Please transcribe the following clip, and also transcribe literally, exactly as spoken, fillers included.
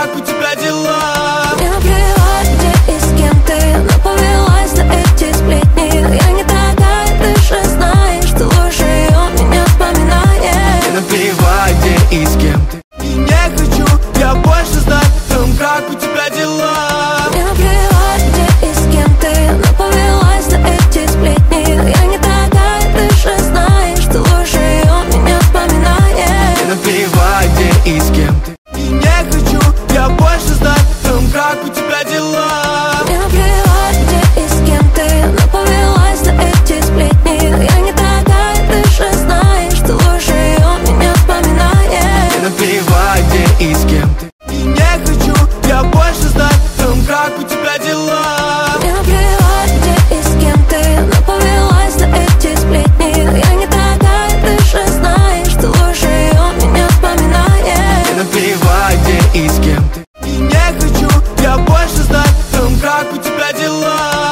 как у тебя дела? Мне наплевать, где и с кем ты, но повелась на эти сплетни. Я не такая, ты же знаешь, что лучше ее меня вспоминаешь. Мне наплевать, где и с кем ты, и не хочу я больше знать о том, как у тебя дела. Мне наплевать, где и с кем ты, но повелась на эти сплетни. Я не такая, ты же знаешь, что лучше ее меня вспоминаешь. Мне наплевать, где и с кем ты, и не хочу я больше знать о том, как у тебя дела. Мне наплевать, где и с кем ты, но повелась на эти сплетни. Я не такая, ты же знаешь, что лучше ее меня вспоминаешь. Мне наплевать, где и с кем ты, и не хочу я больше знать о том, как у тебя дела. Мне наплевать, где и с кем ты, но повелась на эти сплетни. Я не такая, ты же знаешь, что лучше ее меня вспоминаешь. Мне наплевать, где и с кем ты, и не хочу я больше знать о том, как у тебя дела.